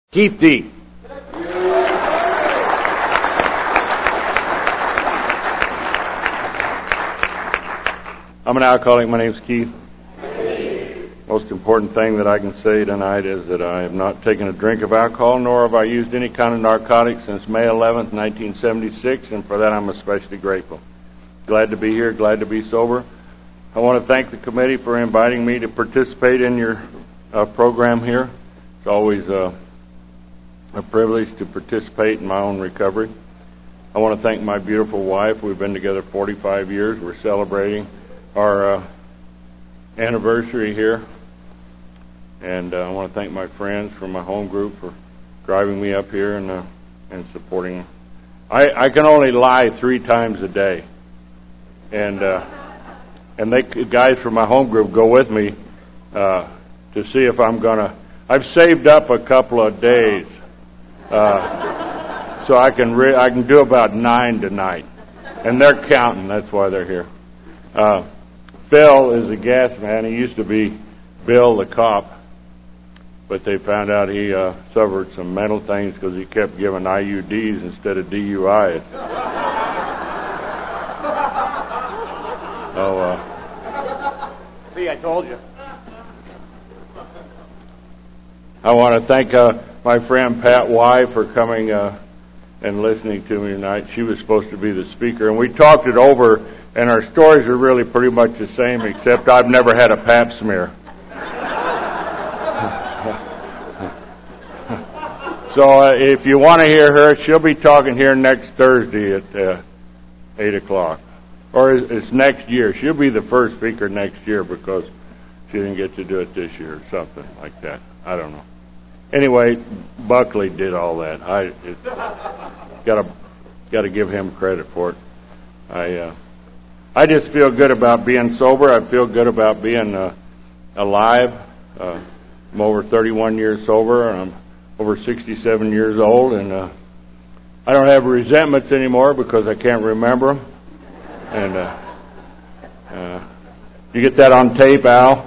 Keith D. I'm an alcoholic. My name's Keith. Most important thing that I can say tonight is that I have not taken a drink of alcohol, nor have I used any kind of narcotics since May 11th, 1976, and for that I'm especially grateful. Glad to be here, glad to be sober. I want to thank the committee for inviting me to participate in your program here. It's always a privilege to participate in my own recovery. I want to thank my beautiful wife. We've been together 45 years. We're celebrating our anniversary here. And I want to thank my friends from my home group for driving me up here and supporting. I can only lie 3 times a day. And they guys from my home group go with me to see if I'm going to. I've saved up a couple of days so I can do about 9 tonight. And they're counting. That's why they're here. Phil is a gas man. He used to be Bill the cop. But they found out he suffered some mental things because he kept giving IUDs instead of DUIs. See, I told you. I want to thank my friend Pat Y. for coming and listening to me tonight. She was supposed to be the speaker, and we talked it over, and our stories are really pretty much the same, except I've never had a pap smear. So if you want to hear her, she'll be talking here next Thursday at 8 o'clock. Or it's next year. She'll be the first speaker next year because she didn't get to do it this year or something like that. I don't know. Anyway, Buckley did all that. Got to give him credit for it. I just feel good about being sober. I feel good about being alive. I'm over 31 years sober, and I'm over 67 years old, and I don't have resentments anymore because I can't remember them. And you get that on tape, Al?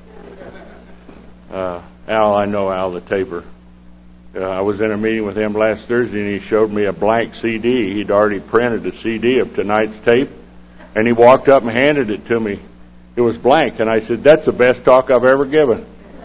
Al, I know Al the taper. I was in a meeting with him last Thursday, and he showed me a blank CD. He'd already printed a CD of tonight's tape, and he walked up and handed it to me. It was blank, and I said, "That's the best talk I've ever given."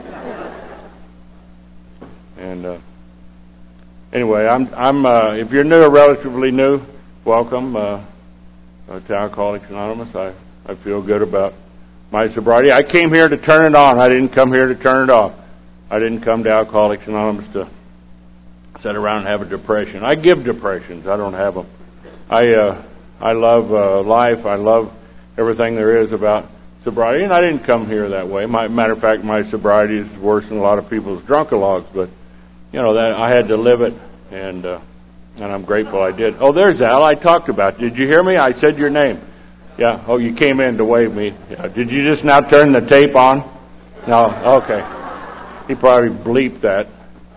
And anyway, I'm if you're new or relatively new, welcome to Alcoholics Anonymous. I feel good about my sobriety. I came here to turn it on. I didn't come here to turn it off. I didn't come to Alcoholics Anonymous to sit around and have a depression. I give depressions. I don't have them. I love life. I love everything there is about sobriety, and I didn't come here that way. Matter of fact, my sobriety is worse than a lot of people's drunkalogs, but you know that I had to live it, and I'm grateful I did. Oh, there's Al. I talked about you. Did you hear me? I said your name. Yeah. Oh, you came in to wave me. Yeah. Did you just now turn the tape on? No. Okay. He probably bleeped that.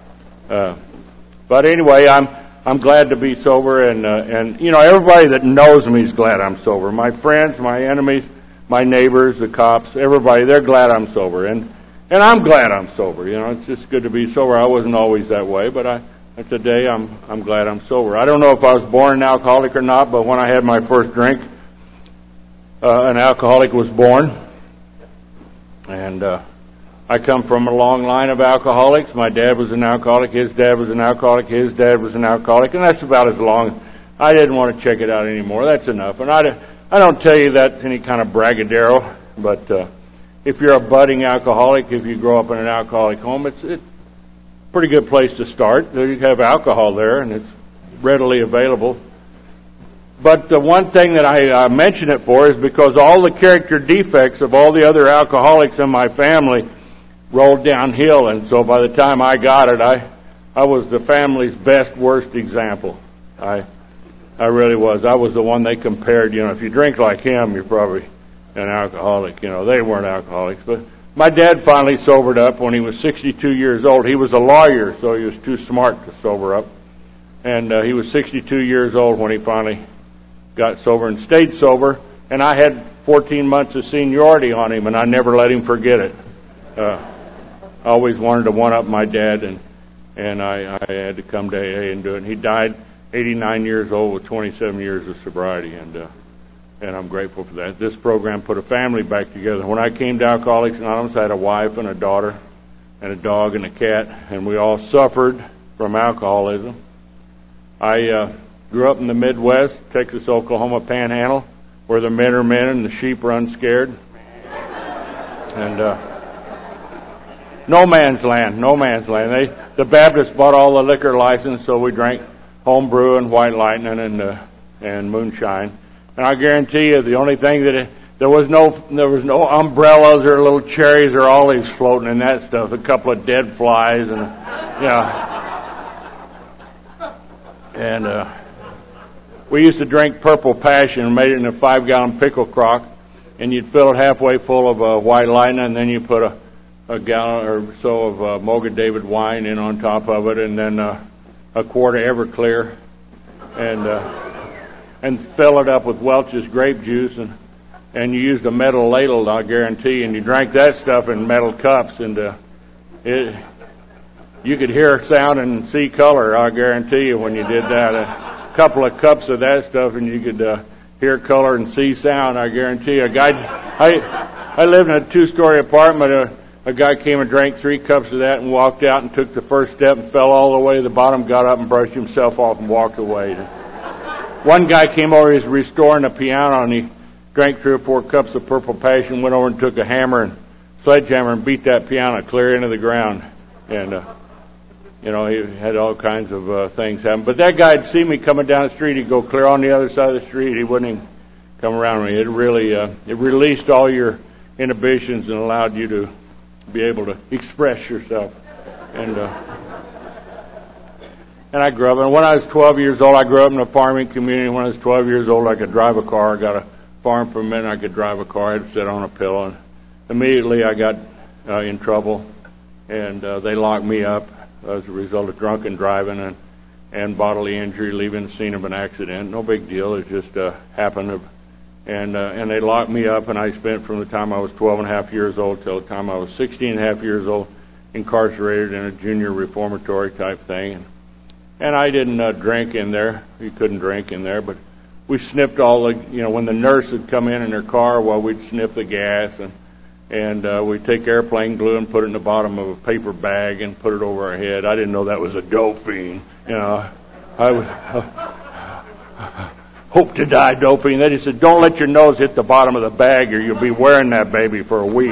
But anyway, I'm glad to be sober, and you know everybody that knows me is glad I'm sober. My friends, my enemies, my neighbors, the cops, everybody, they're glad I'm sober, and I'm glad I'm sober. You know, it's just good to be sober. I wasn't always that way, but today I'm glad I'm sober. I don't know if I was born an alcoholic or not, but when I had my first drink, an alcoholic was born, and I come from a long line of alcoholics. My dad was an alcoholic. His dad was an alcoholic. His dad was an alcoholic. And that's about as long. I didn't want to check it out anymore. That's enough. And I don't tell you that any kind of braggadocio, but if you're a budding alcoholic, if you grow up in an alcoholic home, it's a pretty good place to start. You have alcohol there, and it's readily available. But the one thing that I mention it for is because all the character defects of all the other alcoholics in my family rolled downhill, and so by the time I got it, I was the family's best, worst example. I really was. I was the one they compared, you know, if you drink like him, you're probably an alcoholic. You know, they weren't alcoholics. But my dad finally sobered up when he was 62 years old. He was a lawyer, so he was too smart to sober up. And he was 62 years old when he finally got sober and stayed sober. And I had 14 months of seniority on him, and I never let him forget it. I always wanted to one-up my dad, and I had to come to AA and do it. And he died 89 years old with 27 years of sobriety, and I'm grateful for that. This program put a family back together. When I came to Alcoholics Anonymous, I had a wife and a daughter and a dog and a cat, and we all suffered from alcoholism. I grew up in the Midwest, Texas, Oklahoma Panhandle, where the men are men and the sheep run scared. And no man's land. The Baptists bought all the liquor license, so we drank homebrew and White Lightning and moonshine. And I guarantee you, the only thing there was no umbrellas or little cherries or olives floating in that stuff. A couple of dead flies and we used to drink Purple Passion and made it in a 5-gallon pickle crock, and you'd fill it halfway full of White Lightning, and then you put a gallon or so of Moga David wine in on top of it, and then a quart of Everclear, and fill it up with Welch's grape juice, and you used a metal ladle, I guarantee, and you drank that stuff in metal cups, and you could hear sound and see color, I guarantee you, when you did that. A couple of cups of that stuff, and you could hear color and see sound, I guarantee you. I lived in a 2-story apartment. A guy came and drank 3 cups of that and walked out and took the first step and fell all the way to the bottom, got up and brushed himself off and walked away. One guy came over, he was restoring a piano, and he drank 3 or 4 cups of Purple Passion, went over and took a hammer and sledgehammer and beat that piano clear into the ground. And, he had all kinds of things happen. But that guy'd see me coming down the street, he'd go clear on the other side of the street. He wouldn't even come around me. It really, it released all your inhibitions and allowed you to be able to express yourself. And I grew up, and when I was 12 years old, I grew up in a farming community. When I was 12 years old, I could drive a car. I got a farm for a minute, I could drive a car. I had to sit on a pillow. And immediately I got in trouble, and they locked me up as a result of drunken driving and bodily injury, leaving the scene of an accident. No big deal. It just happened. And they locked me up, and I spent from the time I was 12 and a half years old till the time I was 16 and a half years old incarcerated in a junior reformatory type thing. And I didn't drink in there. You couldn't drink in there, but we sniffed all the, when the nurse would come in her car, we'd sniff the gas, and we'd take airplane glue and put it in the bottom of a paper bag and put it over our head. I didn't know that was a dope fiend. I would hope to die doping. They just said, don't let your nose hit the bottom of the bag or you'll be wearing that baby for a week.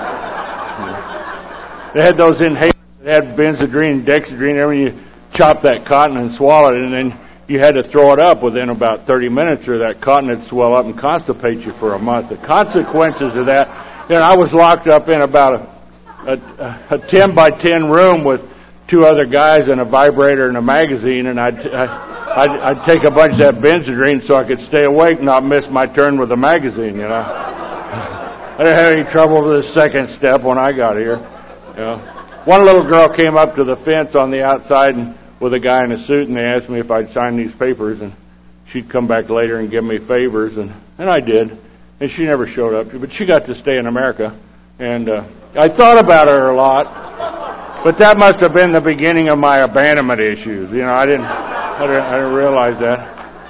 They had those inhalers. They had Benzedrine and Dexedrine. Everything. You chop that cotton and swallow it, and then you had to throw it up within about 30 minutes or that cotton would swell up and constipate you for a month. The consequences of that, I was locked up in about a 10 by 10 room with 2 other guys and a vibrator and a magazine, and I'd take a bunch of that Benzedrine so I could stay awake and not miss my turn with the magazine, I didn't have any trouble with the second step when I got here. One little girl came up to the fence on the outside and with a guy in a suit, and they asked me if I'd sign these papers, and she'd come back later and give me favors, and I did. And she never showed up, but she got to stay in America. And I thought about her a lot, but that must have been the beginning of my abandonment issues. I didn't realize that.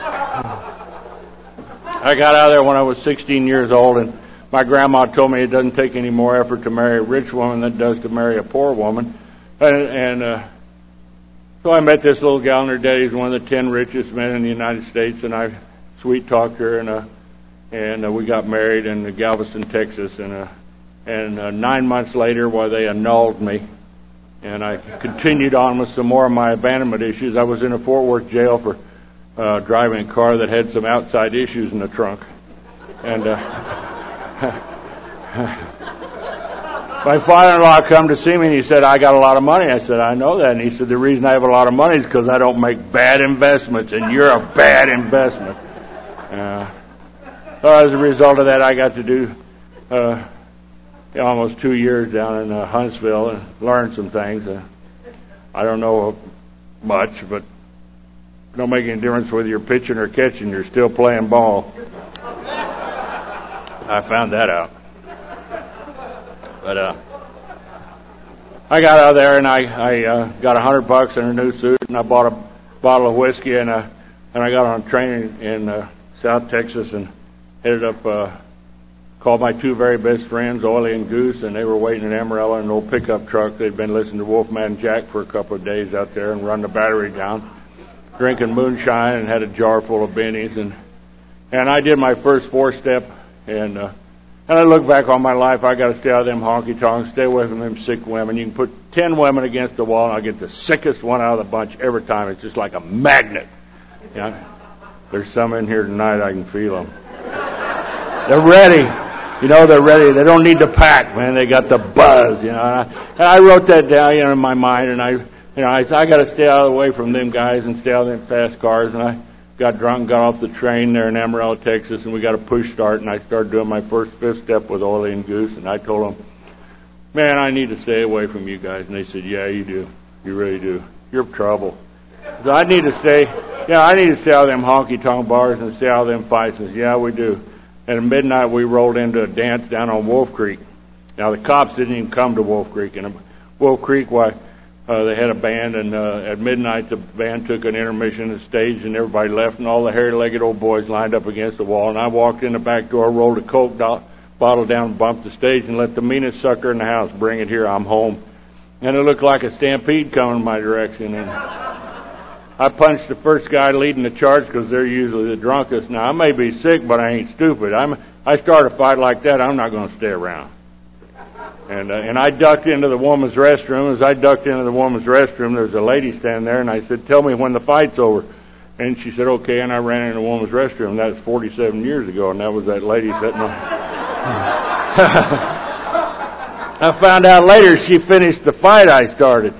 I got out of there when I was 16 years old, and my grandma told me it doesn't take any more effort to marry a rich woman than it does to marry a poor woman. So I met this little gal, and her daddy's one of the 10 richest men in the United States, and I sweet-talked her, and we got married in Galveston, Texas, and 9 months later, they annulled me, and I continued on with some more of my abandonment issues. I was in a Fort Worth jail for driving a car that had some outside issues in the trunk, and my father-in-law come to see me, and he said, I got a lot of money. I said, I know that. And he said, the reason I have a lot of money is because I don't make bad investments, and you're a bad investment. So as a result of that, I got to do almost 2 years down in Huntsville and learn some things. I don't know much, but it don't make any difference whether you're pitching or catching. You're still playing ball. I found that out. But I got out of there and I got $100 in a new suit, and I bought a bottle of whiskey, and I got on a train in South Texas and headed up. Called my two very best friends, Oily and Goose, and they were waiting in Amarillo in an old pickup truck. They'd been listening to Wolfman Jack for a couple of days out there and run the battery down, drinking moonshine, and had a jar full of bennies. And I did my first 4-step, and I look back on my life. I got to stay out of them honky-tonks, stay away from them sick women. You can put 10 women against the wall, and I'll get the sickest one out of the bunch every time. It's just like a magnet. Yeah. There's some in here tonight. I can feel them. They're ready. You know, they're ready. They don't need to pack, man. They got the buzz, you know. And I wrote that down, you know, in my mind, and I got to stay out of the way from them guys and stay out of them fast cars. And I got drunk and got off the train there in Amarillo, Texas, and we got a push start, and I started doing my first 5th step with Oily and Goose, and I told them, man, I need to stay away from you guys. And they said, yeah, you do. You really do. You're trouble. So I need to stay out of them honky-tonk bars and stay out of them fights. And yeah, we do. And at midnight, we rolled into a dance down on Wolf Creek. Now, the cops didn't even come to Wolf Creek. And Wolf Creek, they had a band, and at midnight, the band took an intermission on the stage, and everybody left, and all the hairy-legged old boys lined up against the wall. And I walked in the back door, rolled a Coke bottle down, bumped the stage, and let the meanest sucker in the house bring it here. I'm home. And it looked like a stampede coming my direction. And I punched the first guy leading the charge because they're usually the drunkest. Now, I may be sick, but I ain't stupid. I start a fight like that, I'm not going to stay around. And I ducked into the woman's restroom. As I ducked into the woman's restroom, there's a lady standing there, and I said, tell me when the fight's over. And she said, okay, and I ran into the woman's restroom. That was 47 years ago, and that was that lady sitting on. I found out later she finished the fight I started.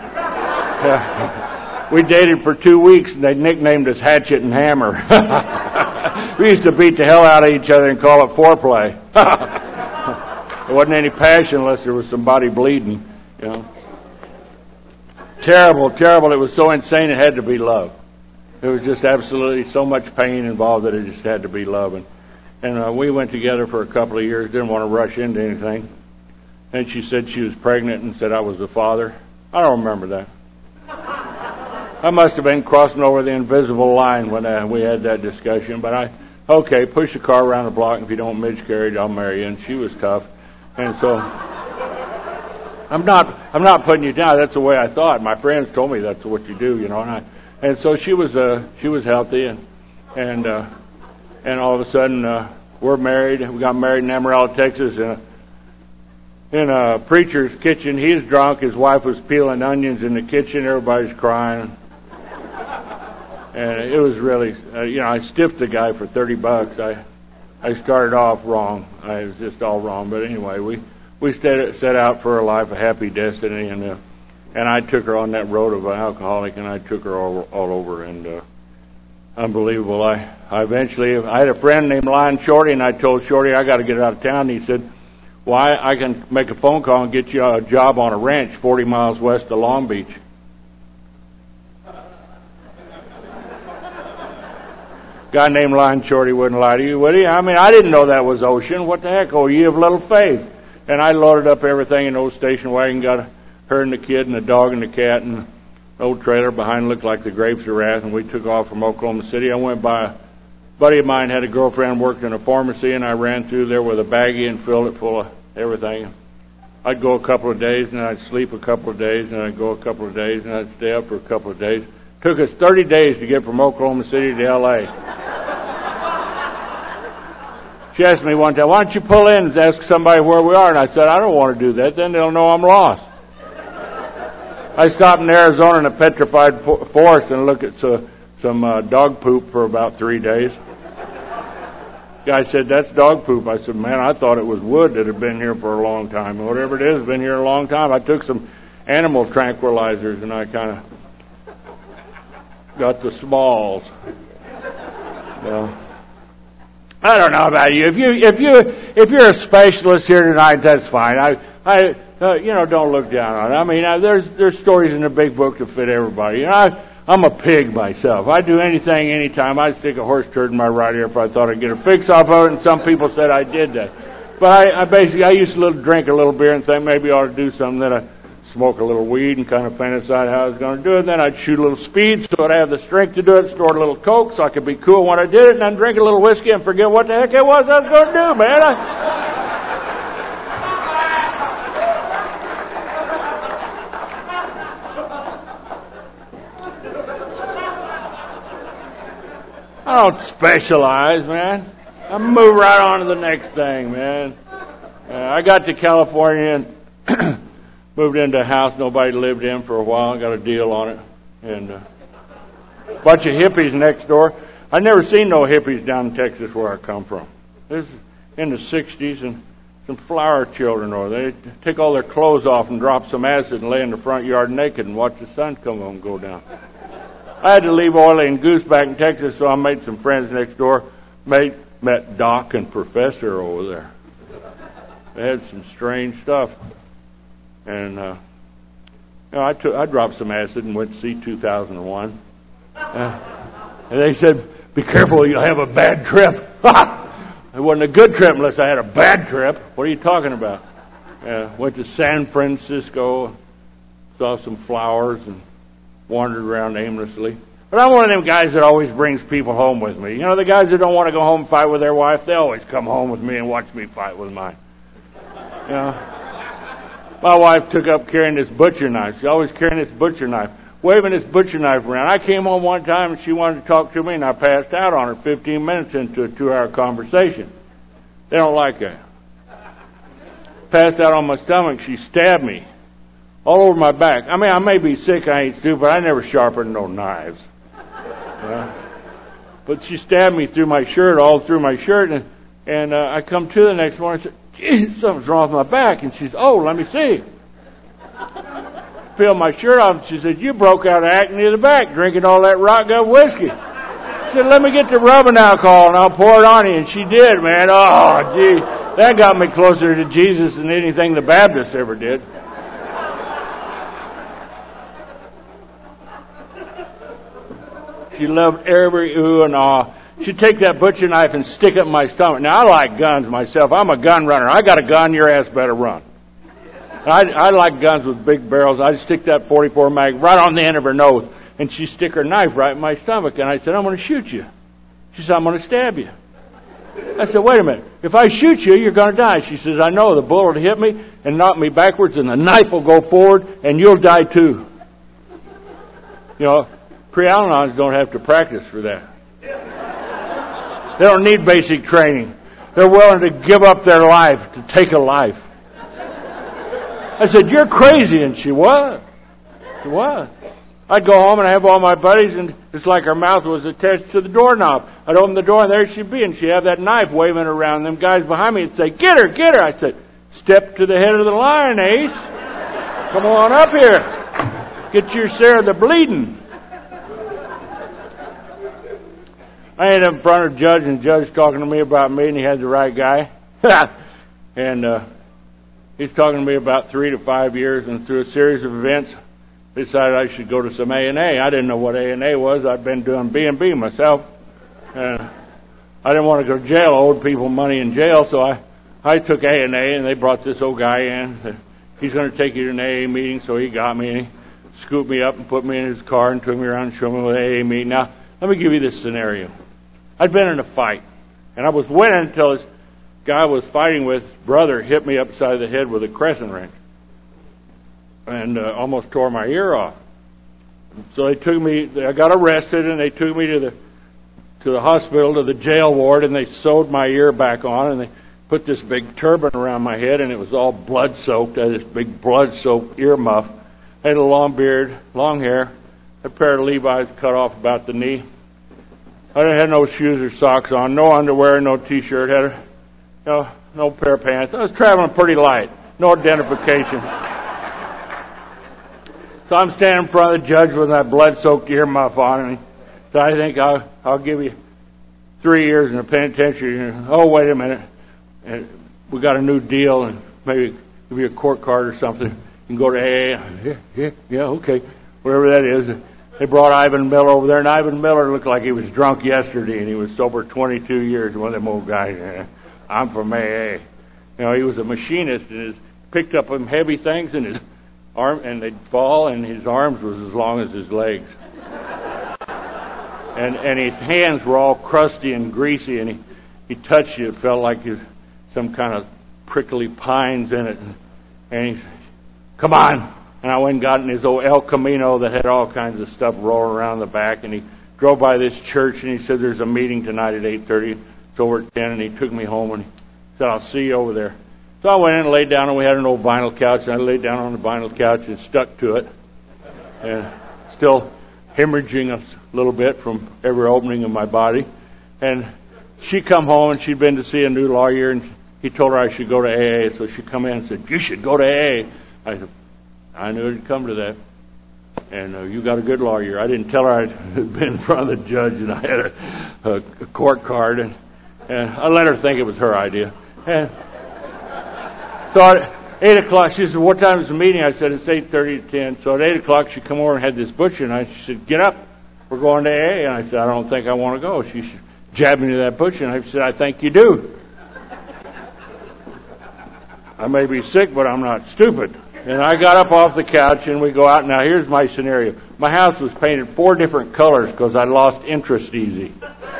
We dated for 2 weeks, and they nicknamed us Hatchet and Hammer. We used to beat the hell out of each other and call it foreplay. There wasn't any passion unless there was somebody bleeding, you know. Terrible, terrible. It was so insane it had to be love. There was just absolutely so much pain involved that it just had to be love. And we went together for a couple of years, didn't want to rush into anything. And she said she was pregnant and said I was the father. I don't remember that. I must have been crossing over the invisible line when we had that discussion. But okay, push the car around the block, and if you don't miscarriage, I'll marry you. And she was tough. And so I'm not putting you down. That's the way I thought. My friends told me that's what you do, you know. And so she was healthy, and all of a sudden we're married. We got married in Amarillo, Texas, in a preacher's kitchen. He's drunk. His wife was peeling onions in the kitchen. Everybody's crying. And it was really, I stiffed the guy for $30. I started off wrong. I was just all wrong. But anyway, we set out for a life of happy destiny, and I took her on that road of an alcoholic, and I took her all over, and unbelievable. I had a friend named Lion Shorty, and I told Shorty I got to get out of town. And he said, "Why? I can make a phone call and get you a job on a ranch 40 miles west of Long Beach." Guy named Lion Shorty wouldn't lie to you, would he? I mean, I didn't know that was ocean. What the heck? Oh, you have little faith. And I loaded up everything in the old station wagon, got her and the kid and the dog and the cat, and the old trailer behind looked like the grapes of wrath, and we took off from Oklahoma City. I went by a buddy of mine had a girlfriend worked in a pharmacy, and I ran through there with a baggie and filled it full of everything. I'd go a couple of days, and I'd sleep a couple of days, and I'd go a couple of days, and I'd stay up for a couple of days. Took us 30 days to get from Oklahoma City to L.A. She asked me one time, "Why don't you pull in and ask somebody where we are?" And I said, "I don't want to do that. Then they'll know I'm lost." I stopped in Arizona in a petrified forest and looked at some dog poop for about 3 days. Guy said, "That's dog poop." I said, "Man, I thought it was wood that had been here for a long time. Whatever it is, been here a long time." I took some animal tranquilizers, and I kind of got the smalls. I don't know about you. If you're a specialist here tonight, that's fine. Don't look down on it. I mean, there's stories in the big book to fit everybody. I'm a pig myself. I'd do anything, anytime. I'd stick a horse turd in my right ear if I thought I'd get a fix off of it, and some people said I did that. But I used to drink a little beer and think maybe I ought to do something that I smoke a little weed and kind of fantasize how I was going to do it. And then I'd shoot a little speed so I'd have the strength to do it, stored a little Coke so I could be cool when I did it, and then drink a little whiskey and forget what the heck it was I was going to do, man. I don't specialize, man. I move right on to the next thing, man. I got to California and moved into a house nobody lived in for a while. Got a deal on it. And a bunch of hippies next door. I'd never seen no hippies down in Texas where I come from. This is in the 60s, and some flower children over there. They take all their clothes off and drop some acid and lay in the front yard naked and watch the sun come up and go down. I had to leave Oily and Goose back in Texas, so I made some friends next door. Met Doc and Professor over there. They had some strange stuff. And I dropped some acid and went to see 2001. And they said, "Be careful, you'll have a bad trip." It wasn't a good trip unless I had a bad trip. What are you talking about? Went to San Francisco, saw some flowers, and wandered around aimlessly. But I'm one of them guys that always brings people home with me. You know, the guys that don't want to go home and fight with their wife, they always come home with me and watch me fight with mine. You know, my wife took up carrying this butcher knife. She's always carrying this butcher knife, waving this butcher knife around. I came home one time and she wanted to talk to me, and I passed out on her 15 minutes into a 2-hour conversation. They don't like that. Passed out on my stomach. She stabbed me all over my back. I mean, I may be sick, I ain't stupid, I never sharpened no knives. But she stabbed me through my shirt, all through my shirt, and I come to the next morning and said, "Gee, something's wrong with my back." And she said, "Oh, let me see." Peeled my shirt off, and she said, "You broke out of acne in the back, drinking all that rock gut whiskey." I said, "Let me get the rubbing alcohol, and I'll pour it on you." And she did, man. Oh, gee, that got me closer to Jesus than anything the Baptists ever did. She loved every ooh and ah. She'd take that butcher knife and stick it in my stomach. Now, I like guns myself. I'm a gun runner. I got a gun, your ass better run. I like guns with big barrels. I'd stick that 44 mag right on the end of her nose, and she'd stick her knife right in my stomach. And I said, "I'm going to shoot you." She said, "I'm going to stab you." I said, "Wait a minute. If I shoot you, you're going to die." She says, "I know. The bullet will hit me and knock me backwards, and the knife will go forward, and you'll die too." You know, pre-Al-Anons don't have to practice for that. They don't need basic training. They're willing to give up their life to take a life. I said, "You're crazy." And she was. She was. I'd go home and have all my buddies, and it's like her mouth was attached to the doorknob. I'd open the door, and there she'd be, and she'd have that knife waving around. Them guys behind me would say, "Get her, get her." I'd say, "Step to the head of the line, Ace. Come on up here. Get your share of the bleeding." I ended up in front of a judge, and the judge talking to me about me, and he had the right guy. And he's talking to me about 3 to 5 years, and through a series of events, decided I should go to some A&A. I didn't know what A&A was. I'd been doing B&B myself. And I didn't want to go to jail. I owed people money in jail, so I took A&A, and they brought this old guy in. He's going to take you to an AA meeting, so he got me, and he scooped me up and put me in his car and took me around and showed me what AA meeting. Now, let me give you this scenario. I'd been in a fight, and I was winning until this guy I was fighting with, his brother, hit me upside the head with a crescent wrench and almost tore my ear off. So they took me, I got arrested, and they took me to the hospital, to the jail ward, and they sewed my ear back on, and they put this big turban around my head, and it was all blood-soaked. I had this big blood-soaked ear muff. I had a long beard, long hair, a pair of Levi's cut off about the knee. I didn't have no shoes or socks on, no underwear, no T-shirt, had no pair of pants. I was traveling pretty light, no identification. So I'm standing in front of the judge with that blood-soaked ear muff on, and he said, "I think I'll give you 3 years in the penitentiary." And, "Oh, wait a minute. And we got a new deal, and maybe give you a court card or something. You can go to AA. Yeah, okay. Whatever that is." They brought Ivan Miller over there, and Ivan Miller looked like he was drunk yesterday, and he was sober 22 years. One of them old guys. I'm from AA. You know, he was a machinist, and picked up some heavy things, and his and they'd fall, and his arms was as long as his legs. And his hands were all crusty and greasy, and he touched you. It felt like some kind of prickly pines in it. And he said, "Come on." And I went and got in his old El Camino that had all kinds of stuff rolling around the back. And he drove by this church, and he said, "There's a meeting tonight at 8:30. It's over at 10." And he took me home, and he said, "I'll see you over there." So I went in and laid down, and we had an old vinyl couch. And I laid down on the vinyl couch and stuck to it. And still hemorrhaging a little bit from every opening of my body. And she come home, and she'd been to see a new lawyer, and he told her I should go to AA. So she come in and said, "You should go to AA." I said, "I knew it'd come to that. And you got a good lawyer." I didn't tell her I'd been in front of the judge and I had a court card, and I let her think it was her idea. And so at 8 o'clock, she said, "What time is the meeting?" I said, "It's 8:30 to 10. So at 8 o'clock, she come over and had this butcher knife. She said, "Get up. We're going to AA." And I said, "I don't think I want to go." She jabbed me to that butcher knife. She said, "I think you do. I may be sick, but I'm not stupid." And I got up off the couch, and we go out. Now, here's my scenario. My house was painted 4 different colors because I lost interest easy.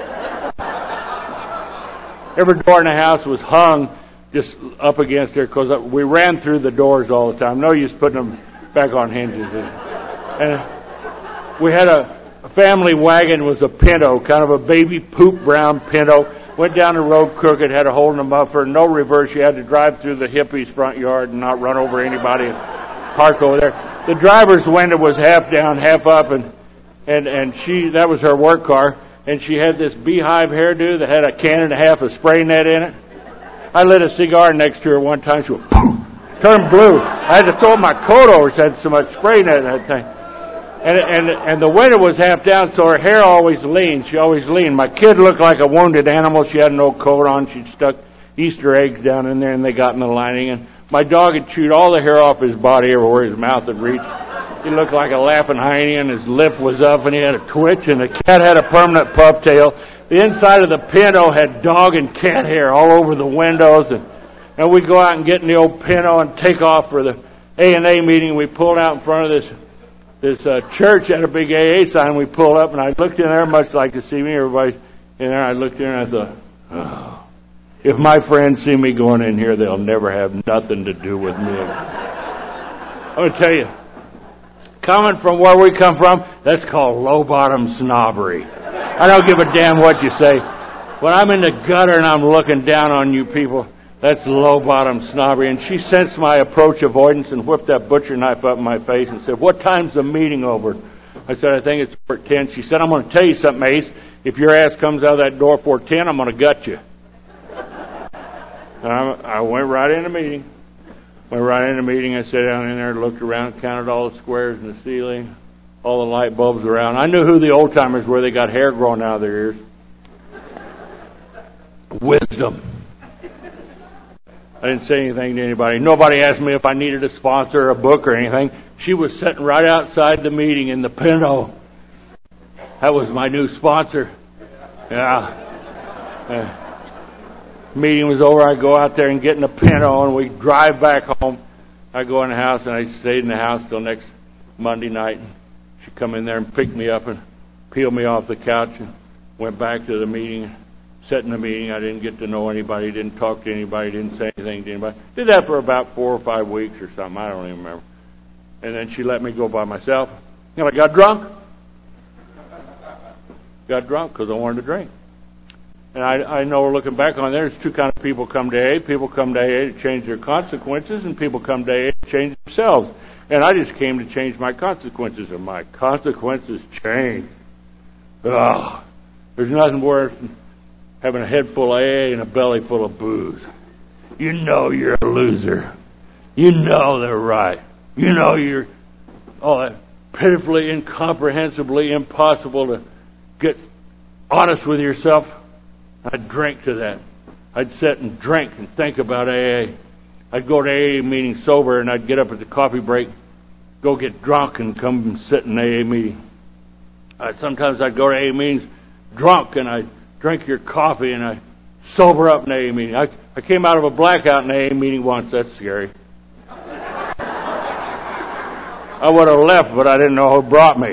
Every door in the house was hung just up against there because we ran through the doors all the time. No use putting them back on hinges. And we had a family wagon. Was a Pinto, kind of a baby poop brown Pinto. Went down the road crooked, had a hole in the muffler, no reverse. You had to drive through the hippies' front yard and not run over anybody and park over there. The driver's window was half down, half up, and that was her work car. And she had this beehive hairdo that had a can and a half of spray net in it. I lit a cigar next to her one time. She went, poof, turned blue. I had to throw my coat over. She had so much spray net in that thing. And the window was half down, so her hair always leaned. She always leaned. My kid looked like a wounded animal. She had no coat on. She'd stuck Easter eggs down in there, and they got in the lining. And my dog had chewed all the hair off his body everywhere his mouth had reached. He looked like a laughing hyena, and his lip was up, and he had a twitch, and the cat had a permanent puff tail. The inside of the Pinto had dog and cat hair all over the windows. And we'd go out and get in the old Pinto and take off for the A&A meeting. We pulled out in front of this church, had a big AA sign. We pulled up, and I looked in there, much like to see me. Everybody in there, I looked in and I thought, oh, if my friends see me going in here, they'll never have nothing to do with me. I'm going to tell you, coming from where we come from, that's called low-bottom snobbery. I don't give a damn what you say. When I'm in the gutter and I'm looking down on you people, that's low-bottom snobbery. And she sensed my approach avoidance and whipped that butcher knife up in my face and said, "What time's the meeting over?" I said, "I think it's 4:10. She said, "I'm going to tell you something, Ace. If your ass comes out of that door 4:10, I'm going to gut you." And I went right in the meeting. I sat down in there, looked around, counted all the squares in the ceiling, all the light bulbs around. I knew who the old-timers were. They got hair growing out of their ears. Wisdom. I didn't say anything to anybody. Nobody asked me if I needed a sponsor or a book or anything. She was sitting right outside the meeting in the Pinto. That was my new sponsor. Yeah. Meeting was over. I go out there and get in the Pinto, and we drive back home. I go in the house, and I stayed in the house till next Monday night. She come in there and picked me up and peeled me off the couch and went back to the meeting. Sat in the meeting. I didn't get to know anybody, didn't talk to anybody, didn't say anything to anybody. Did that for about 4 or 5 weeks or something. I don't even remember. And then she let me go by myself. And I got drunk. Got drunk because I wanted to drink. And I know looking back on there, there's 2 kinds of people come to AA. People come to AA to change their consequences, and people come to AA to change themselves. And I just came to change my consequences, and my consequences changed. Ugh. There's nothing worse than having a head full of AA and a belly full of booze. You know you're a loser. You know they're right. You know you're pitifully, incomprehensibly impossible to get honest with yourself. I'd drink to that. I'd sit and drink and think about AA. I'd go to AA meeting sober, and I'd get up at the coffee break, go get drunk, and come and sit in AA meeting. Sometimes I'd go to AA meetings drunk, and I'd drink your coffee, and I'd sober up in AA meeting. I came out of a blackout in AA meeting once. That's scary. I would have left, but I didn't know who brought me.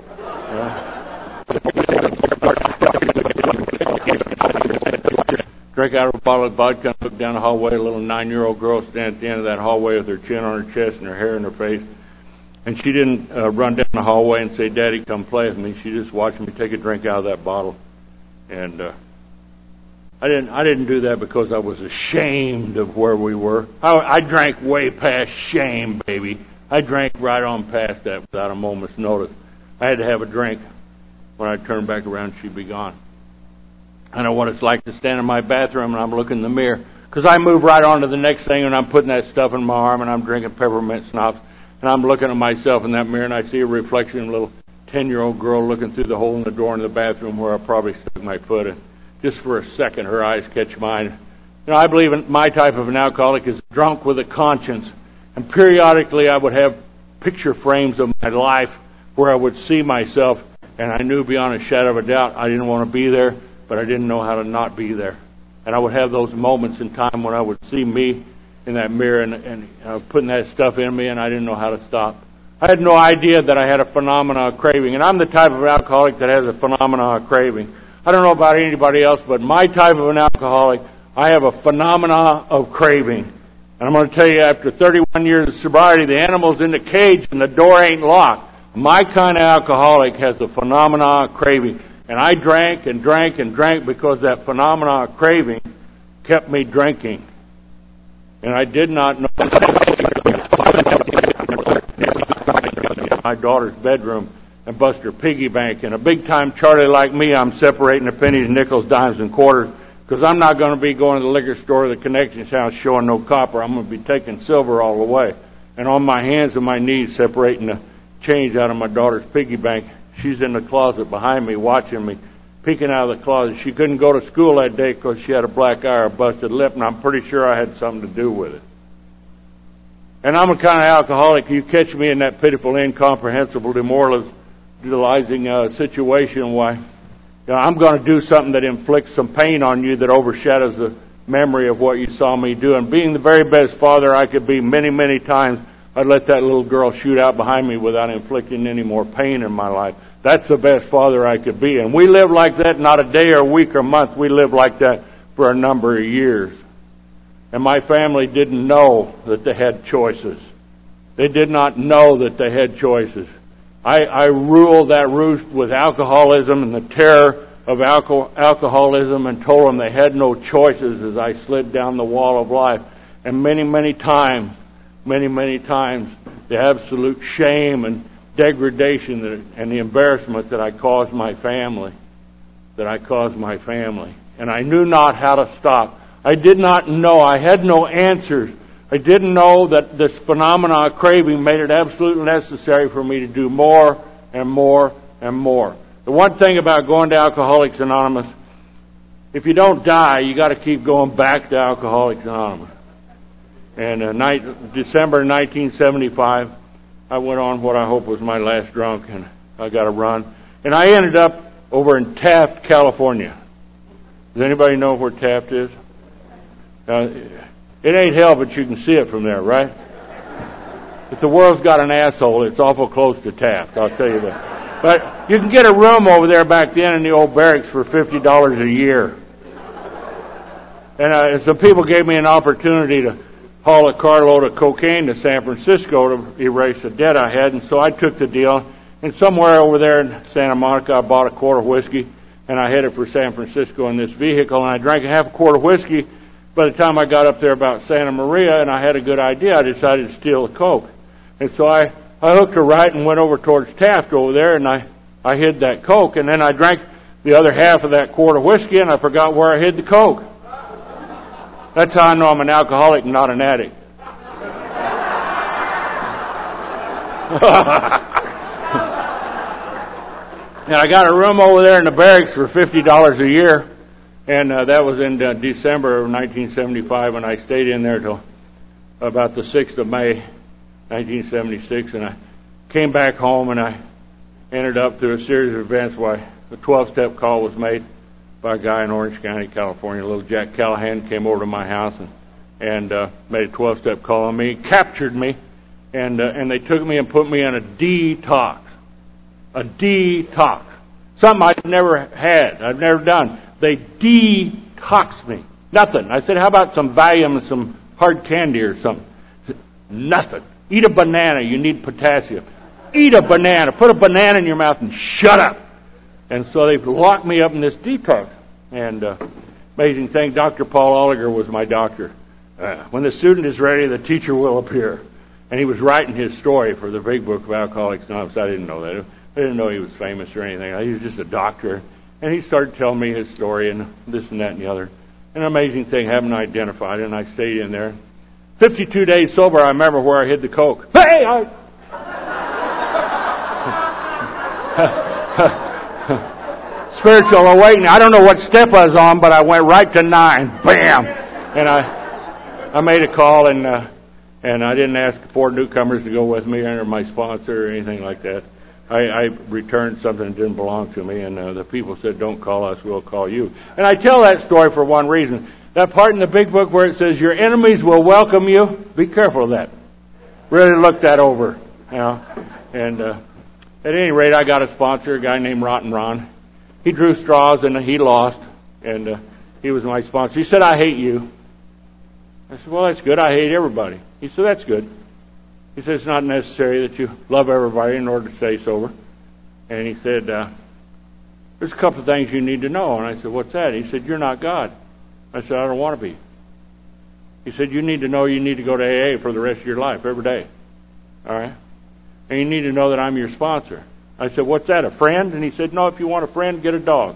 Drank out of a bottle of vodka and looked down the hallway. A little 9-year-old girl standing at the end of that hallway with her chin on her chest and her hair in her face. And she didn't run down the hallway and say, "Daddy, come play with me." She just watched me take a drink out of that bottle. And I didn't do that because I was ashamed of where we were. I drank way past shame, baby. I drank right on past that without a moment's notice. I had to have a drink. When I turned back around, she'd be gone. I know what it's like to stand in my bathroom and I'm looking in the mirror. Because I move right on to the next thing and I'm putting that stuff in my arm and I'm drinking peppermint schnapps. And I'm looking at myself in that mirror and I see a reflection of a little 10-year-old girl looking through the hole in the door in the bathroom where I probably stuck my foot in. Just for a second, her eyes catch mine. I believe in my type of an alcoholic is drunk with a conscience. And periodically I would have picture frames of my life where I would see myself. And I knew beyond a shadow of a doubt I didn't want to be there, but I didn't know how to not be there. And I would have those moments in time when I would see me in that mirror and putting that stuff in me, and I didn't know how to stop. I had no idea that I had a phenomena of craving. And I'm the type of alcoholic that has a phenomena of craving. I don't know about anybody else, but my type of an alcoholic, I have a phenomena of craving. And I'm going to tell you, after 31 years of sobriety, the animal's in the cage and the door ain't locked. My kind of alcoholic has a phenomena of craving. And I drank and drank and drank because that phenomena of craving kept me drinking. And I did not know my daughter's bedroom and bust her piggy bank. And a big-time Charlie like me, I'm separating the pennies, nickels, dimes, and quarters because I'm not going to be going to the liquor store or the Connections house showing no copper. I'm going to be taking silver all the way. And on my hands and my knees separating the change out of my daughter's piggy bank. She's in the closet behind me watching me, peeking out of the closet. She couldn't go to school that day because she had a black eye or a busted lip, and I'm pretty sure I had something to do with it. And I'm a kind of alcoholic. You catch me in that pitiful, incomprehensible, demoralizing situation why I'm going to do something that inflicts some pain on you that overshadows the memory of what you saw me do. And being the very best father I could be many, many times, I'd let that little girl shoot out behind me without inflicting any more pain in my life. That's the best father I could be. And we lived like that, not a day or a week or a month. We lived like that for a number of years. And my family didn't know that they had choices. They did not know that they had choices. I ruled that roost with alcoholism and the terror of alcoholism and told them they had no choices as I slid down the wall of life. And many, many times, the absolute shame and degradation and the embarrassment that I caused my family. And I knew not how to stop. I did not know. I had no answers. I didn't know that this phenomena of craving made it absolutely necessary for me to do more and more and more. The one thing about going to Alcoholics Anonymous, if you don't die, you got to keep going back to Alcoholics Anonymous. And December 1975, I went on what I hope was my last drunk, and I got a run. And I ended up over in Taft, California. Does anybody know where Taft is? It ain't hell, but you can see it from there, right? If the world's got an asshole, it's awful close to Taft, I'll tell you that. But you can get a room over there back then in the old barracks for $50 a year. And some people gave me an opportunity to haul a carload of cocaine to San Francisco to erase the debt I had, and so I took the deal. And somewhere over there in Santa Monica, I bought a quart of whiskey, and I headed for San Francisco in this vehicle, and I drank a half a quart of whiskey. By the time I got up there about Santa Maria, and I had a good idea, I decided to steal the coke. And so I hooked a right and went over towards Taft over there, and I hid that coke, and then I drank the other half of that quart of whiskey, and I forgot where I hid the coke. That's how I know I'm an alcoholic and not an addict. And I got a room over there in the barracks for $50 a year, and that was in December of 1975, and I stayed in there till about the 6th of May, 1976, and I came back home, and I ended up through a series of events why the 12-step call was made by a guy in Orange County, California. Little Jack Callahan came over to my house and made a 12-step call on me, captured me, and they took me and put me in a detox. A detox. Something I've never had. I've never done. They detoxed me. Nothing. I said, how about some Valium and some hard candy or something? Nothing. Eat a banana. You need potassium. Eat a banana. Put a banana in your mouth and shut up. And so they've locked me up in this detox. And amazing thing, Dr. Paul Oliger was my doctor. When the student is ready, the teacher will appear. And he was writing his story for the big book of Alcoholics Anonymous. I didn't know that. I didn't know he was famous or anything. He was just a doctor. And he started telling me his story and this and that and the other. An amazing thing happened. I identified it, and I stayed in there. 52 days sober, I remember where I hid the coke. Hey! Spiritual awakening. I don't know what step I was on, but I went right to 9. Bam! And I made a call, and I didn't ask 4 newcomers to go with me or my sponsor or anything like that. I returned something that didn't belong to me, and the people said, don't call us, we'll call you. And I tell that story for one reason. That part in the big book where it says, your enemies will welcome you, be careful of that. Really look that over. You know? And at any rate, I got a sponsor, a guy named Rotten Ron. He drew straws, and he lost, and he was my sponsor. He said, I hate you. I said, well, that's good. I hate everybody. He said, that's good. He said, it's not necessary that you love everybody in order to stay sober. And he said, there's a couple of things you need to know. And I said, what's that? He said, you're not God. I said, I don't want to be. He said, you need to know you need to go to AA for the rest of your life, every day. All right? And you need to know that I'm your sponsor. I said, what's that, a friend? And he said, no, if you want a friend, get a dog.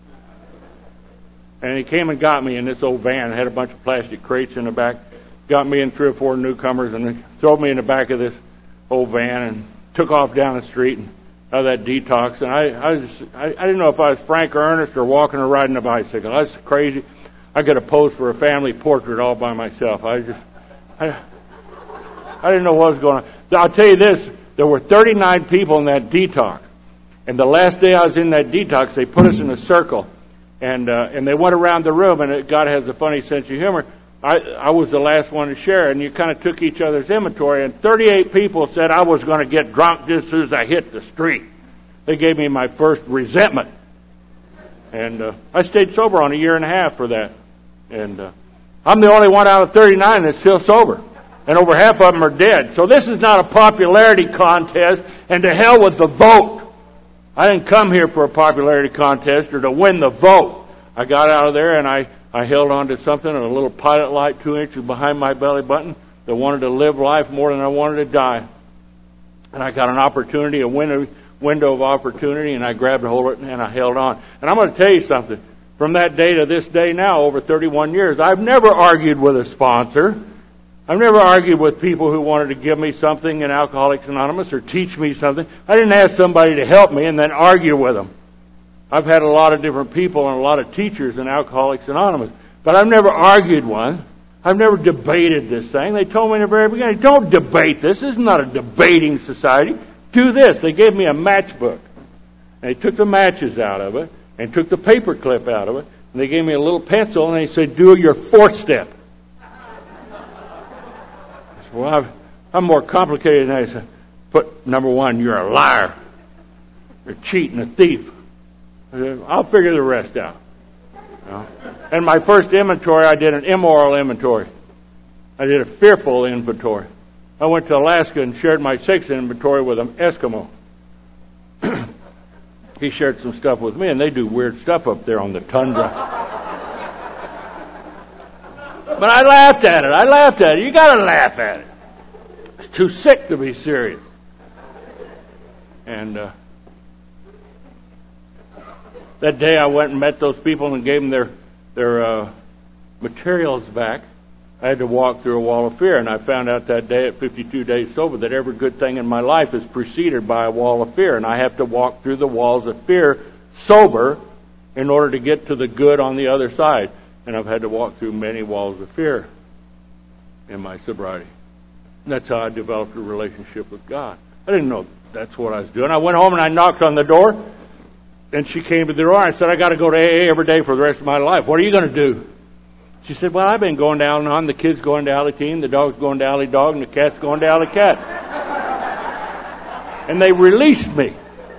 And he came and got me in this old van. It had a bunch of plastic crates in the back. Got me and 3 or 4 newcomers and threw me in the back of this old van and took off down the street and out of that detox. And I didn't know if I was Frank or Ernest or walking or riding a bicycle. That's crazy. I got to pose for a family portrait all by myself. I didn't know what was going on. I'll tell you this, there were 39 people in that detox. And the last day I was in that detox, they put us in a circle. And they went around the room, and God has a funny sense of humor. I was the last one to share, and you kind of took each other's inventory, and 38 people said I was going to get drunk just as soon as I hit the street. They gave me my first resentment. And I stayed sober on 1.5 years for that. And I'm the only one out of 39 that's still sober. And over half of them are dead. So this is not a popularity contest, and to hell with the vote. I didn't come here for a popularity contest or to win the vote. I got out of there, and I held on to something, a little pilot light 2 inches behind my belly button that wanted to live life more than I wanted to die. And I got an opportunity, a window of opportunity, and I grabbed a hold of it, and I held on. And I'm going to tell you something. From that day to this day now, over 31 years, I've never argued with a sponsor. I've never argued with people who wanted to give me something in Alcoholics Anonymous or teach me something. I didn't ask somebody to help me and then argue with them. I've had a lot of different people and a lot of teachers in Alcoholics Anonymous, but I've never argued one. I've never debated this thing. They told me in the very beginning, don't debate this. This is not a debating society. Do this. They gave me a matchbook. And they took the matches out of it and took the paper clip out of it. And they gave me a little pencil and they said, do your 4th step. I said, well, I'm more complicated than that. I said, put number 1, you're a liar. You're cheating, a thief. I'll figure the rest out. You know? And my first inventory, I did an immoral inventory. I did a fearful inventory. I went to Alaska and shared my 6th inventory with an Eskimo. He shared some stuff with me, and they do weird stuff up there on the tundra. But I laughed at it. You got to laugh at it. It's too sick to be serious. And that day I went and met those people and gave them their materials back. I had to walk through a wall of fear, and I found out that day at 52 days sober that every good thing in my life is preceded by a wall of fear, and I have to walk through the walls of fear sober in order to get to the good on the other side. And I've had to walk through many walls of fear in my sobriety. And that's how I developed a relationship with God. I didn't know that's what I was doing. I went home and I knocked on the door, and she came to the door. I said, I got to go to AA every day for the rest of my life. What are you going to do? She said, well, I've been going down on, the kids going to Alley Team, the dog's going to Alley Dog, and the cat's going to Alley Cat. And they released me.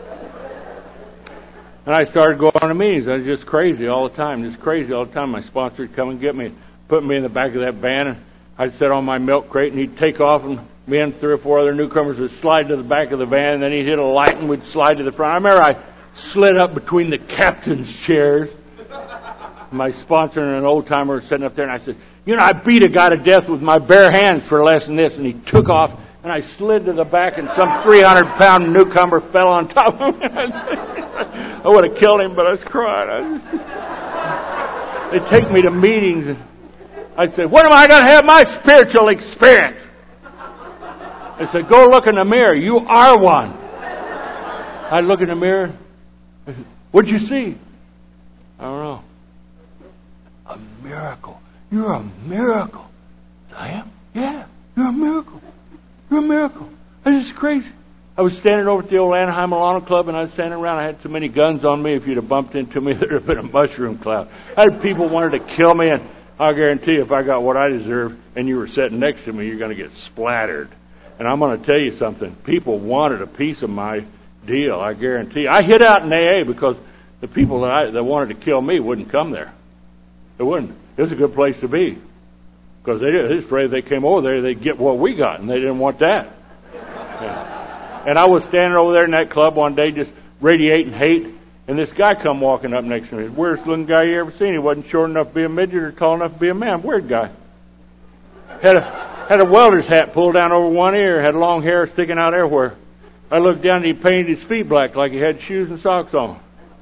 And I started going to meetings. I was just crazy all the time, My sponsor would come and get me, put me in the back of that van, and I'd sit on my milk crate, and he'd take off, and me and 3 or 4 other newcomers would slide to the back of the van, and then he'd hit a light, and we'd slide to the front. I remember I slid up between the captain's chairs. My sponsor and an old-timer were sitting up there, and I said, I beat a guy to death with my bare hands for less than this. And he took off, and I slid to the back, and some 300-pound newcomer fell on top of me. I would have killed him, but I was crying. They'd take me to meetings, and I'd say, when am I going to have my spiritual experience? They said, go look in the mirror. You are one. I'd look in the mirror. I said, what'd you see? I don't know. A miracle. You're a miracle. I am? Yeah, you're a miracle. You're a miracle. That's just crazy. I was standing over at the old Anaheim Milano Club, and I was standing around. I had so many guns on me, if you'd have bumped into me, there'd have been a mushroom cloud. I had people wanted to kill me, and I'll guarantee you, if I got what I deserve and you were sitting next to me, you're going to get splattered. And I'm going to tell you something. People wanted a piece of my deal, I guarantee you. I hid out in AA because the people that wanted to kill me wouldn't come there. They wouldn't. It was a good place to be. Because they was afraid if they came over there, they'd get what we got, and they didn't want that. Yeah. And I was standing over there in that club one day just radiating hate, and this guy come walking up next to me. The weirdest looking guy you ever seen. He wasn't short enough to be a midget or tall enough to be a man. Weird guy. Had a welder's hat pulled down over one ear, had long hair sticking out everywhere. I looked down and he painted his feet black like he had shoes and socks on.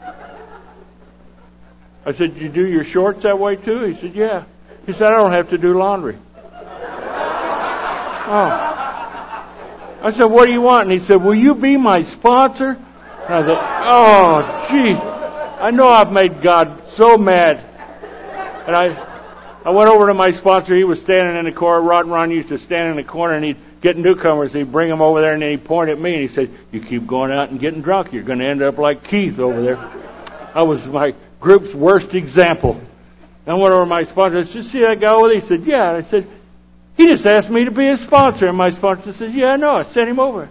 I said, did you do your shorts that way too? He said, yeah. He said, I don't have to do laundry. Oh. I said, what do you want? And he said, will you be my sponsor? And I thought, oh, gee, I know I've made God so mad. And I went over to my sponsor. He was standing in the corner. Rod and Ron used to stand in the corner, and he'd get newcomers. He'd bring them over there, and then he'd point at me, and he said, you keep going out and getting drunk, you're going to end up like Keith over there. I was my group's worst example. I went over to my sponsor. I said, see that guy over there? He said, yeah. And I said, he just asked me to be his sponsor. And my sponsor said, yeah, I know. I sent him over.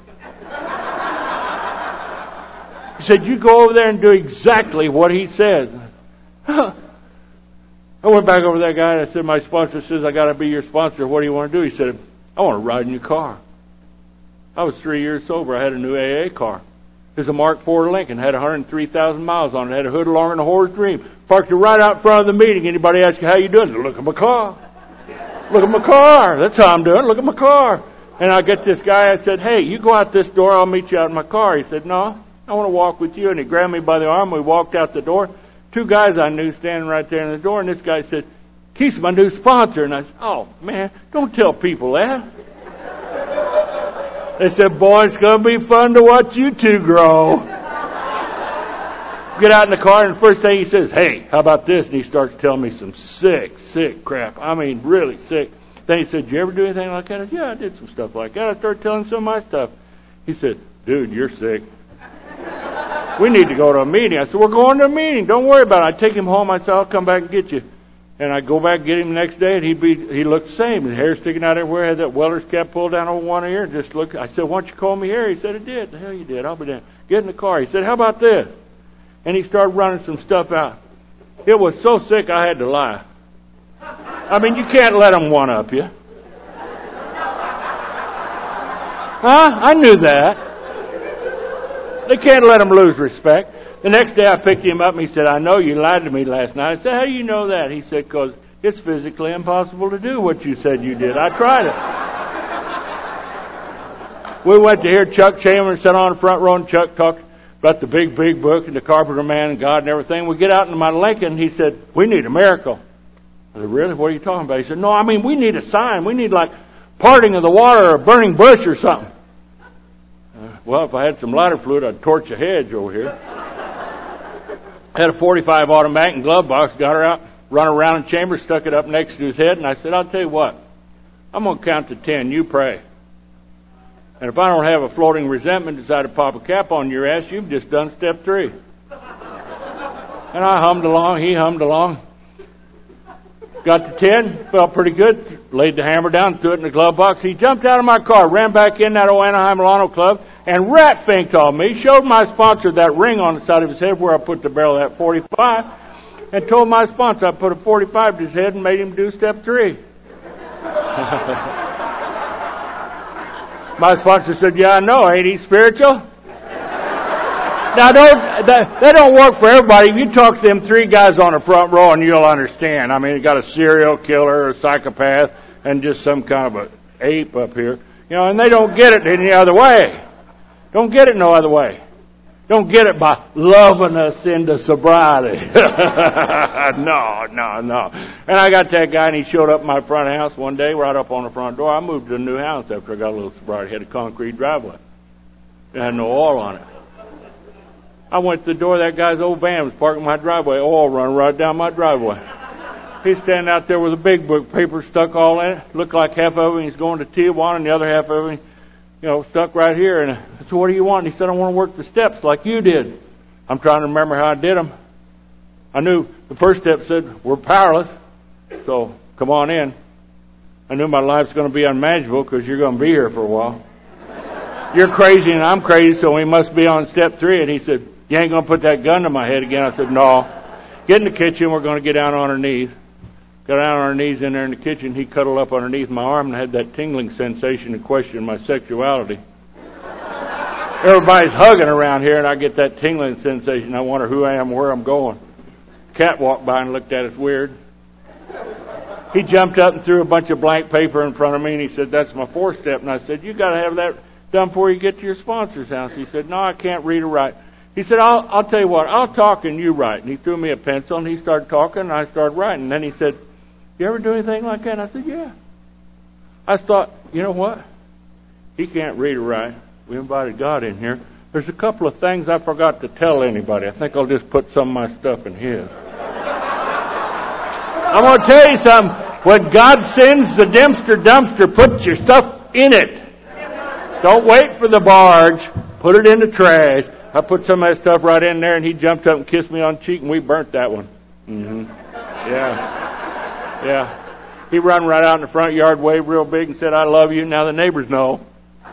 He said, you go over there and do exactly what he says. I went back over to that guy and I said, my sponsor says, I got to be your sponsor. What do you want to do? He said, I want to ride in your car. I was 3 years sober. I had a new AA car. It was a Mark IV Lincoln. Had 103,000 miles on it. Had a hood longer than a horse dream. Parked it right out in front of the meeting. Anybody ask you how you doing? Look at my car. Look at my car. That's how I'm doing. Look at my car. And I get this guy. I said, hey, you go out this door. I'll meet you out in my car. He said, no, I want to walk with you. And he grabbed me by the arm. We walked out the door. 2 guys I knew standing right there in the door. And this guy said, Keith's my new sponsor. And I said, oh, man, don't tell people that. They said, boy, it's going to be fun to watch you two grow. Get out in the car, and the first thing he says, hey, how about this? And he starts telling me some sick crap. I mean, really sick. Then he said, did you ever do anything like that? I said, yeah, I did some stuff like that. I started telling him some of my stuff. He said, dude, you're sick. We need to go to a meeting. I said, we're going to a meeting. Don't worry about it. I take him home. I said, I'll come back and get you. And I go back and get him the next day, and he looked the same. His hair sticking out everywhere. Had that welder's cap pulled down over one ear. And just looked. I said, why don't you call me here? He said, I did. The hell you did. I'll be down. Get in the car. He said, how about this? And he started running some stuff out. It was so sick I had to lie. I mean, you can't let them one-up you. Huh? I knew that. They can't let them lose respect. The next day I picked him up and he said, I know you lied to me last night. I said, how do you know that? He said, because it's physically impossible to do what you said you did. I tried it. We went to hear Chuck Chamberlain sit on the front row, and Chuck talked about the big book and the Carpenter Man and God and everything. We get out into my Lincoln, and he said, we need a miracle. I said, really? What are you talking about? He said, no, I mean, we need a sign. We need like parting of the water or a burning bush or something. Well, if I had some lighter fluid, I'd torch a hedge over here. Had a .45 automatic and glove box, got her out, run around in chamber, stuck it up next to his head, and I said, I'll tell you what, I'm going to count to 10, you pray. And if I don't have a floating resentment, decide to pop a cap on your ass, you've just done step 3. And I hummed along, he hummed along. Got to 10, felt pretty good, laid the hammer down, threw it in the glove box. He jumped out of my car, ran back in that old Anaheim Milano Club, and rat-finked on me, showed my sponsor that ring on the side of his head where I put the barrel of that 45, and told my sponsor I put a 45 to his head and made him do step 3. My sponsor said, yeah, I know, ain't he spiritual? Now, that don't work for everybody. If you talk to them 3 guys on the front row, and you'll understand. I mean, you got a serial killer, a psychopath, and just some kind of an ape up here. You know, and they don't get it any other way. Don't get it no other way. Don't get it by loving us into sobriety. No. And I got that guy, and he showed up at my front house one day, right up on the front door. I moved to a new house after I got a little sobriety. It had a concrete driveway. It had no oil on it. I went to the door. That guy's old van was parked in my driveway. Oil running right down my driveway. He's standing out there with a big book, paper stuck all in it. Looked like half of it he's going to Tijuana, and the other half of it, stuck right here. And I said, what do you want? And he said, I want to work the steps like you did. I'm trying to remember how I did them. I knew the first step said, we're powerless, so come on in. I knew my life's going to be unmanageable because you're going to be here for a while. You're crazy and I'm crazy, so we must be on step 3. And he said, you ain't going to put that gun to my head again. I said, no. Get in the kitchen. We're going to get down on our knees. Got down on our knees in there in the kitchen. He cuddled up underneath my arm and had that tingling sensation and questioned my sexuality. Everybody's hugging around here, and I get that tingling sensation. I wonder who I am, where I'm going. Cat walked by and looked at us weird. He jumped up and threw a bunch of blank paper in front of me, and he said, that's my 4th step. And I said, you got to have that done before you get to your sponsor's house. He said, no, I can't read or write. He said, I'll tell you what, I'll talk and you write. And he threw me a pencil, and he started talking, and I started writing. And then he said, you ever do anything like that? And I said, yeah. I thought, you know what? He can't read or write. We invited God in here. There's a couple of things I forgot to tell anybody. I think I'll just put some of my stuff in his. I'm going to tell you something. When God sends the dumpster, put your stuff in it. Don't wait for the barge. Put it in the trash. I put some of that stuff right in there, and he jumped up and kissed me on the cheek, and we burnt that one. Yeah. He run right out in the front yard, waved real big, and said, I love you. Now the neighbors know.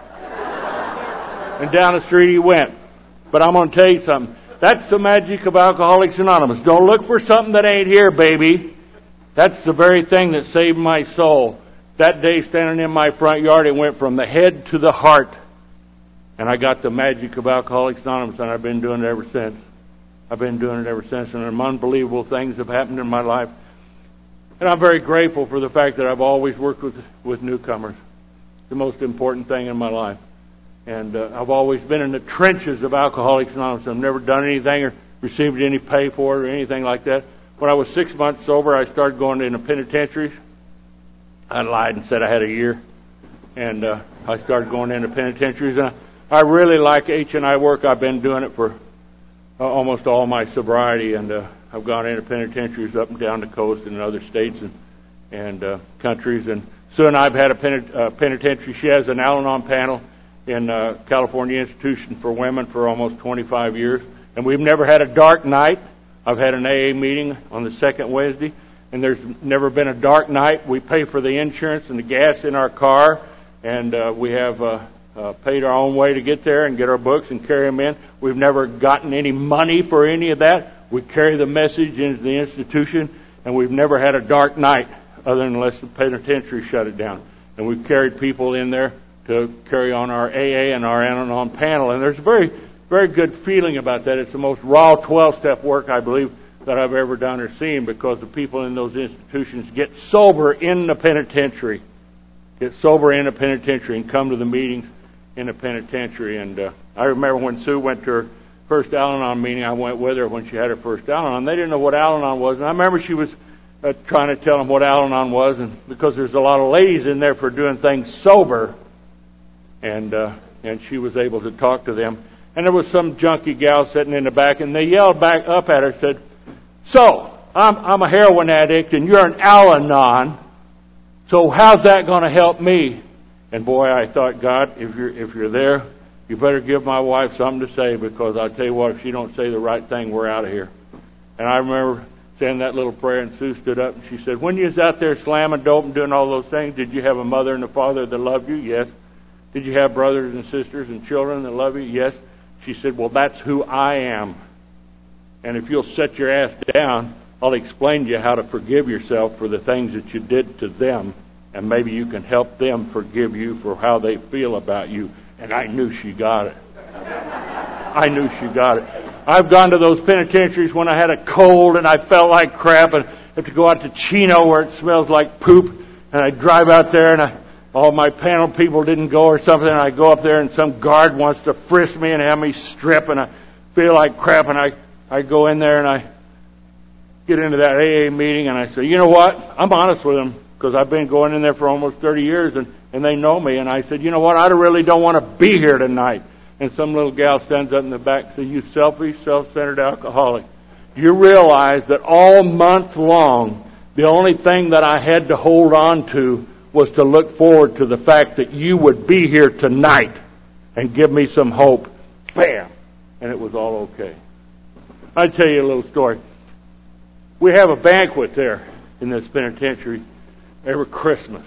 And down the street he went. But I'm going to tell you something. That's the magic of Alcoholics Anonymous. Don't look for something that ain't here, baby. That's the very thing that saved my soul. That day standing in my front yard, it went from the head to the heart. And I got the magic of Alcoholics Anonymous, and I've been doing it ever since. And some unbelievable things have happened in my life. And I'm very grateful for the fact that I've always worked with newcomers. The most important thing in my life. And I've always been in the trenches of Alcoholics Anonymous. I've never done anything or received any pay for it or anything like that. When I was 6 months sober, I started going into penitentiaries. I lied and said I had a year. And I started going into penitentiaries. And I really like H&I work. I've been doing it for almost all my sobriety. And I've gone into penitentiaries up and down the coast and in other states and countries. And Sue and I have had a penitentiary. She has an Al-Anon panel in California Institution for Women for almost 25 years. And we've never had a dark night. I've had an AA meeting on the second Wednesday, and there's never been a dark night. We pay for the insurance and the gas in our car, and we have paid our own way to get there and get our books and carry them in. We've never gotten any money for any of that. We carry the message into the institution, and we've never had a dark night other than unless the penitentiary shut it down. And we've carried people in there to carry on our AA and our Al-Anon panel. And there's a very, very good feeling about that. It's the most raw 12-step work, I believe, that I've ever done or seen, because the people in those institutions get sober in the penitentiary. And come to the meetings in the penitentiary. And I remember when Sue went to her first Al-Anon meeting, I went with her when she had her first Al-Anon. They didn't know what Al-Anon was. And I remember she was trying to tell them what Al-Anon was, and because there's a lot of ladies in there for doing things sober. And she was able to talk to them. And there was some junkie gal sitting in the back, and they yelled back up at her, said, so, I'm a heroin addict, and you're an Al-Anon, so how's that going to help me? And boy, I thought, God, if you're there, you better give my wife something to say, because I'll tell you what, if she don't say the right thing, we're out of here. And I remember saying that little prayer, and Sue stood up, and she said, when you was out there slamming dope and doing all those things, did you have a mother and a father that loved you? Yes. Did you have brothers and sisters and children that love you? Yes. She said, well, that's who I am. And if you'll set your ass down, I'll explain to you how to forgive yourself for the things that you did to them. And maybe you can help them forgive you for how they feel about you. And I knew she got it. I knew she got it. I've gone to those penitentiaries when I had a cold and I felt like crap and have to go out to Chino where it smells like poop. And I drive out there and all my panel people didn't go or something. And I go up there and some guard wants to frisk me and have me strip and I feel like crap. And I go in there and I get into that AA meeting and I say, you know what? I'm honest with them because I've been going in there for almost 30 years and they know me. And I said, you know what? I really don't want to be here tonight. And some little gal stands up in the back and says, you selfish, self-centered alcoholic. You realize that all month long, the only thing that I had to hold on to was to look forward to the fact that you would be here tonight and give me some hope. Bam! And it was all okay. I'll tell you a little story. We have a banquet there in this penitentiary every Christmas.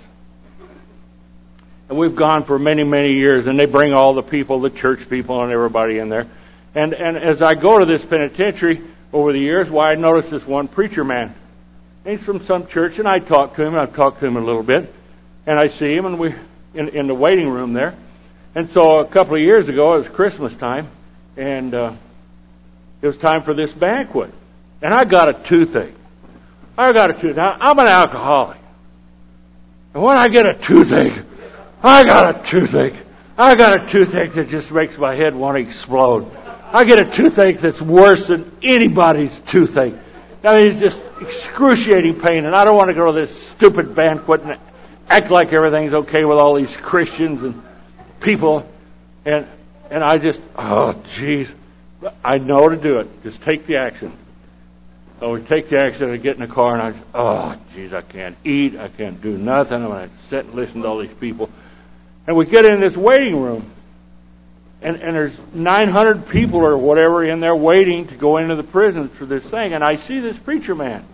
And we've gone for many, many years, and they bring all the people, the church people and everybody in there. And as I go to this penitentiary over the years, I noticed this one preacher man. He's from some church, and I talk to him. I've talked to him a little bit. And I see him, and we in the waiting room there. And so a couple of years ago, it was Christmas time, and it was time for this banquet. And I got a toothache. Now, I'm an alcoholic. And when I get a toothache, I got a toothache that just makes my head want to explode. I get a toothache that's worse than anybody's toothache. I mean, it's just excruciating pain, and I don't want to go to this stupid banquet and act like everything's okay with all these Christians and people. And I just, oh, jeez, I know to do it. Just take the action. So we take the action, I get in the car, and I just, oh, jeez, I can't eat, I can't do nothing. I'm going to sit and listen to all these people. And we get in this waiting room, and there's 900 people or whatever in there waiting to go into the prison for this thing. And I see this preacher man.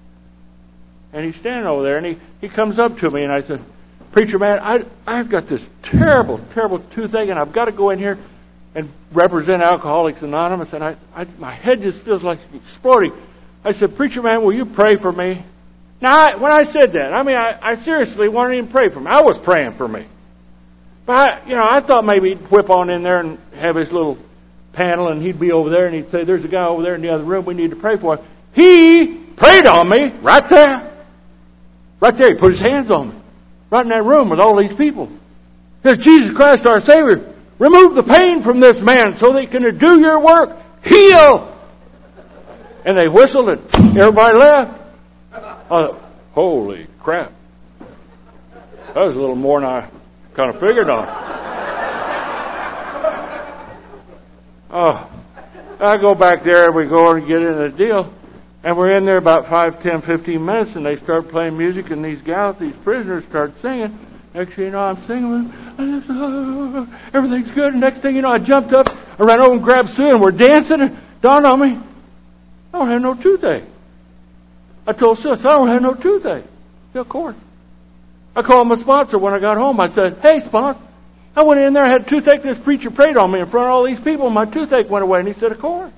And he's standing over there, and he comes up to me, and I said, preacher man, I've got this terrible, terrible toothache, and I've got to go in here and represent Alcoholics Anonymous, and my head just feels like exploding. I said, preacher man, will you pray for me? Now, when I said that, I mean, I seriously wanted him to pray for me. I was praying for me. But, I thought maybe he'd whip on in there and have his little panel, and he'd be over there, and he'd say, there's a guy over there in the other room, we need to pray for him. He prayed on me right there. Right there, he put his hands on me. Right in that room with all these people. He says, Jesus Christ our Savior, remove the pain from this man so they can do your work. Heal! And they whistled and everybody left. Holy crap. That was a little more than I kind of figured on. I go back there and we go and get in the deal. And we're in there about 5, 10, 15 minutes, and they start playing music, and these prisoners start singing. Next thing you know, I'm singing with them. Everything's good. And next thing you know, I jumped up, I ran over and grabbed Sue, and we're dancing, and dawned on me, I don't have no toothache. I told Sue, I don't have no toothache. Yeah, of course. I called my sponsor when I got home. I said, hey, sponsor, I went in there, I had a toothache. This preacher prayed on me in front of all these people, and my toothache went away. And he said, of course.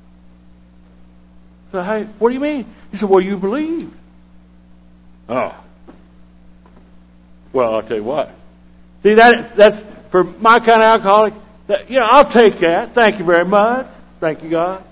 I said, hey, what do you mean? He said, well, you believe. Oh. Well, I'll tell you what. See, that's for my kind of alcoholic. I'll take that. Thank you very much. Thank you, God.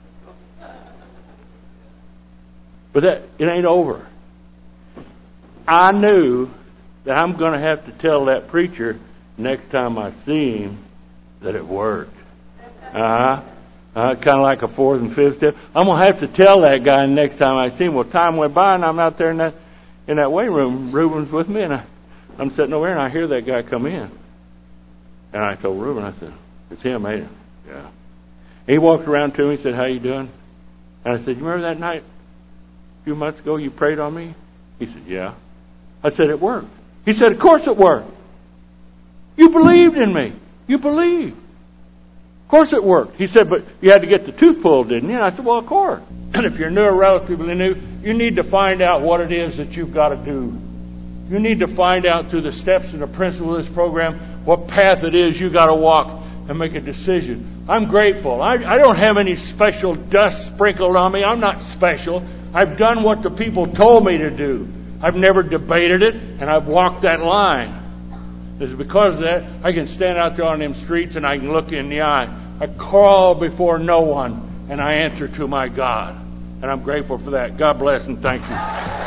But it ain't over. I knew that I'm going to have to tell that preacher next time I see him that it worked. Kind of like a fourth and fifth step. I'm going to have to tell that guy next time I see him. Well, time went by, and I'm out there in that waiting room. Reuben's with me, and I'm sitting over there, and I hear that guy come in. And I told Reuben, I said, it's him, ain't it? Yeah. And he walked around to me and said, how you doing? And I said, you remember that night a few months ago you prayed on me? He said, yeah. I said, it worked. He said, of course it worked. You believed in me. You believed. Of course it worked. He said, but you had to get the tooth pulled, didn't you? And I said, well, of course. And if you're new or relatively new, you need to find out what it is that you've got to do. You need to find out through the steps and the principles of this program what path it is you got to walk and make a decision. I'm grateful. I don't have any special dust sprinkled on me. I'm not special. I've done what the people told me to do. I've never debated it, and I've walked that line. It's because of that I can stand out there on them streets and I can look in the eye. I crawl before no one, and I answer to my God. And I'm grateful for that. God bless and thank you.